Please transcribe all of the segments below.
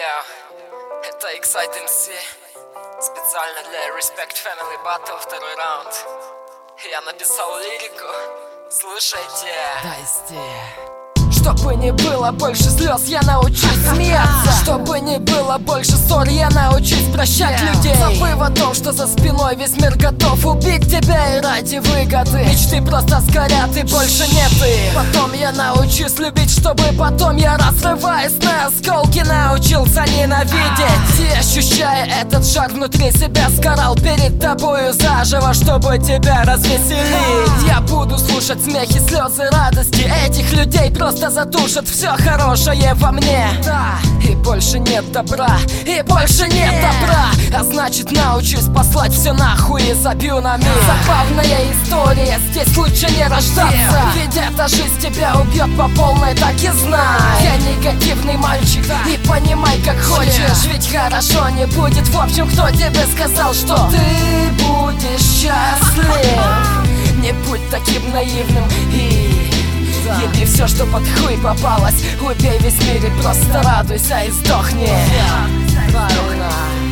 Это Excite MC. Специально для Respect Family Battle второй раунд. Я написал лирику. Слушайте. Чтобы не было больше слез, я научусь смеяться. Чтобы не было больше ссор, я научусь прощать людей. Забыв о том, что за спиной весь мир готов убить тебя и ради выгоды. Мечты просто сгорят и больше нет их. Потом я научусь любить, чтобы потом я, разрываясь на осколки, научился ненавидеть. И ощущая этот жар внутри себя, сгорал перед тобою заживо, чтобы тебя развеселить. Я буду слушать смехи, слезы, радости этих людей, просто задушат все хорошее во мне. Да, и больше нет добра, и больше нет добра. А значит, научусь послать все нахуй и забью на мир. Забавная история, здесь лучше не рождаться. Ведь эта жизнь тебя убьет по полной, так и знай. Я негативный мальчик, и понимай как хочешь. Ведь хорошо не будет, в общем, кто тебе сказал, что ты будешь счастлив? Не будь таким наивным и еби все, что под хуй попалось. Убей весь мир и просто радуйся и сдохни. Правильно.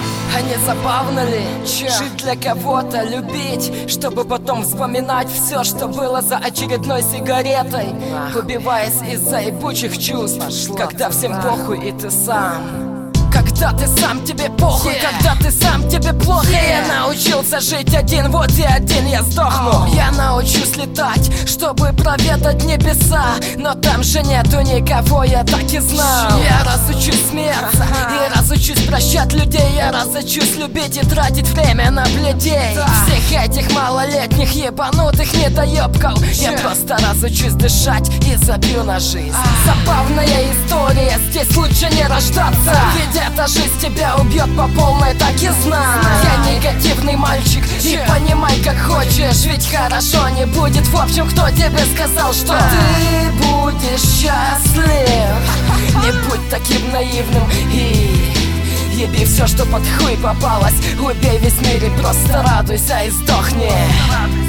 А не забавно ли жить для кого-то, любить, чтобы потом вспоминать все, что было за очередной сигаретой, убиваясь из-за ебучих чувств, когда всем похуй и ты сам. Когда ты сам, тебе похуй, когда ты сам, тебе плохо. Я научился жить один, вот и один я сдохну. Я научусь летать, чтобы проведать небеса, но там же нету никого, я так и знал. Я разучусь смеяться и разучусь прощать людей. Я разучусь любить и тратить время на блядей. Всех этих малолетних ебанутых недоебков я просто разучусь дышать и забью на жизнь. Забавная история, здесь лучше не рождаться. Ведь эта жизнь тебя убьет по полной, так и знай. Я негативный мальчик, и понимай как хочешь. Ведь хорошо не будет, в общем, кто тебе сказал, что ты будешь счастлив? Не будь таким наивным и еби все, что под хуй попалось. Убей весь мир и просто радуйся и сдохни.